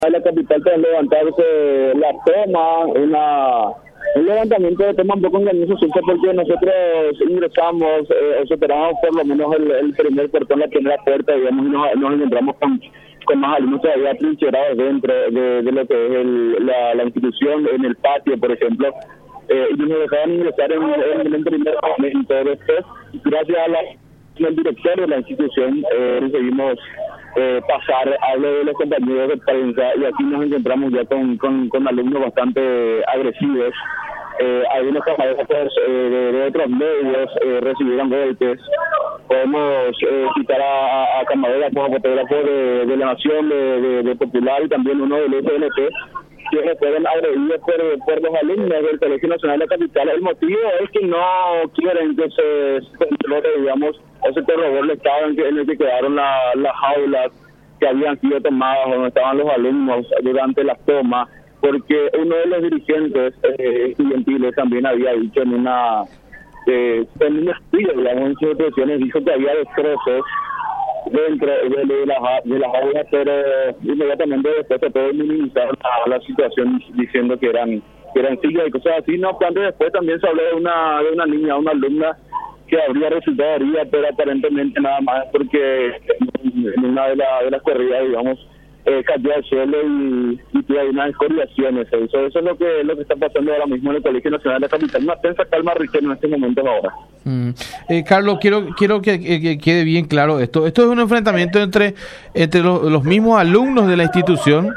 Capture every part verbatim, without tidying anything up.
de la capital para levantarse la toma, una, un levantamiento de toma un poco engañoso, porque nosotros ingresamos eh, o superamos por lo menos el, el primer portón, la primera puerta, digamos, y nos, nos encontramos con, con más alumnos todavía trincherados dentro de, de lo que es el, la, la institución, en el patio, por ejemplo, eh, y nos dejaban ingresar en, en el primer momento. Después, gracias a la, al director de la institución, eh, recibimos Eh, pasar, hablo de los compañeros de prensa, y aquí nos encontramos ya con, con, con alumnos bastante agresivos. Eh, algunos camarógrafos eh, de, de otros medios eh, recibieron golpes. Podemos eh, citar a, a camarógrafos, fotógrafos de, de La Nación, de, de, de Popular, y también uno del S N T, que fueron agredidos por, por los alumnos del Colegio Nacional de la Capital. El motivo es que no quieren que se controle, digamos, ese corredor del estado en, que, en el que quedaron la, las aulas que habían sido tomadas donde estaban los alumnos durante las tomas, porque uno de los dirigentes eh, estudiantiles también había dicho en una eh, en un estudio, digamos, en sus expresiones, dijo que había destrozos dentro de, de, las, de las aulas, pero inmediatamente después se puede minimizar la, la situación diciendo que eran que eran sillas y cosas así. No obstante, después también se habló de una de una niña, una alumna que habría resultado herida, pero aparentemente nada más porque en una de, la, de las corridas, digamos, eh, cayó al suelo y, y tuvo unas escoriaciones. Eso, eso es lo que lo que está pasando ahora mismo en el Colegio Nacional de la Capital. Una tensa calma, Riquelme, en estos momentos ahora. Mm. Eh, Carlos, quiero quiero que, que, que quede bien claro esto. Esto es un enfrentamiento entre entre los, los mismos alumnos de la institución.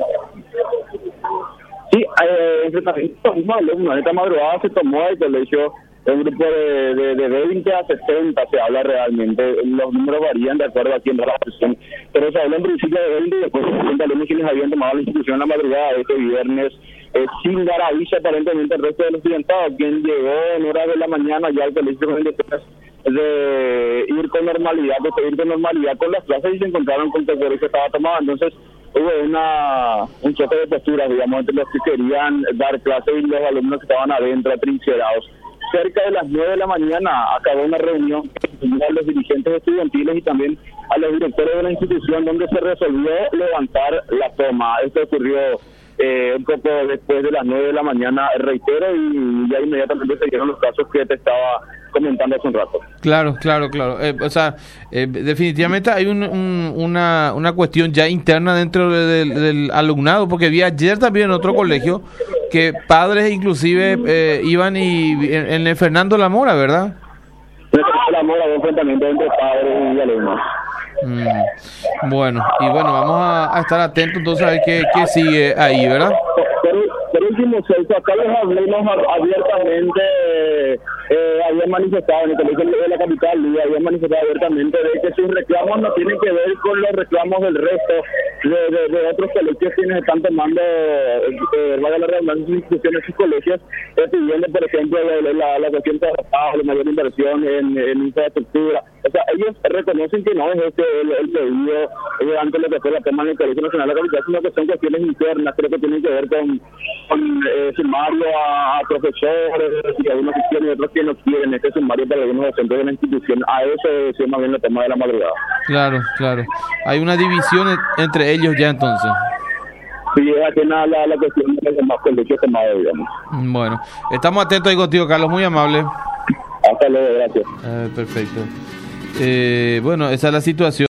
Sí, eh, enfrentamiento con los mismos alumnos. Esta madrugada se tomó el colegio un grupo de, de, de veinte a sesenta, se habla realmente. Los números varían de acuerdo a quién da la presión, pero se habla en principio de veinte y después de sesenta alumnos quienes habían tomado la institución la madrugada de este viernes, eh, sin dar aviso aparentemente al resto de los estudiantados, quien llegó en horas de la mañana ya al colegio de ir con normalidad, de ir con normalidad con las clases, y se encontraron con que el colegio estaba tomado. Entonces hubo una un choque de posturas, digamos, entre los que querían dar clases y los alumnos que estaban adentro, atrincherados. Cerca de las nueve de la mañana acabó una reunión con los dirigentes estudiantiles y también a los directores de la institución, donde se resolvió levantar la toma. Esto ocurrió eh, un poco después de las nueve de la mañana, reitero, y ya inmediatamente se dieron los casos que te estaba comentando hace un rato. Claro, claro, claro. Eh, o sea, eh, definitivamente hay un, un, una, una cuestión ya interna dentro de, de, del alumnado, porque vi ayer también en otro colegio que padres inclusive eh, iban y en, en el Fernando La Mora, ¿verdad? Fernando La Mora, un enfrentamiento entre padres y alumnos. Mm, bueno, y bueno, vamos a, a estar atentos entonces a ver qué, qué sigue ahí, ¿verdad? Por, por último, Celso, acá les hablemos abiertamente, eh, habían manifestado en el Colegio de la Capital, y habían manifestado abiertamente de que sus reclamos no tienen que ver con los reclamos del resto de, de, de otros colegios quienes están tomando, eh, vaya la redundancia, sus instituciones, sus colegios, eh, pidiendo, por ejemplo, la, la, la cuestión de la mayor inversión en, en infraestructura. O sea, ellos reconocen que no es este el, el pedido eh, ante lo que fue la toma en el Colegio Nacional de la Capital, sino que son cuestiones internas, creo que tienen que ver con, con eh, sumario a, a profesores, y algunos que quieren y otros que no quieren este sumario para algunos docentes de la institución. A eso es más bien la toma de la madrugada. Claro, claro. Hay una división entre ellos ya entonces. Sí, es aquí la, la, la cuestión de los demás colegios tomados, digamos. Bueno, estamos atentos ahí contigo, Carlos, muy amable. Hasta luego, gracias. Eh, perfecto. Eh, bueno, esa es la situación.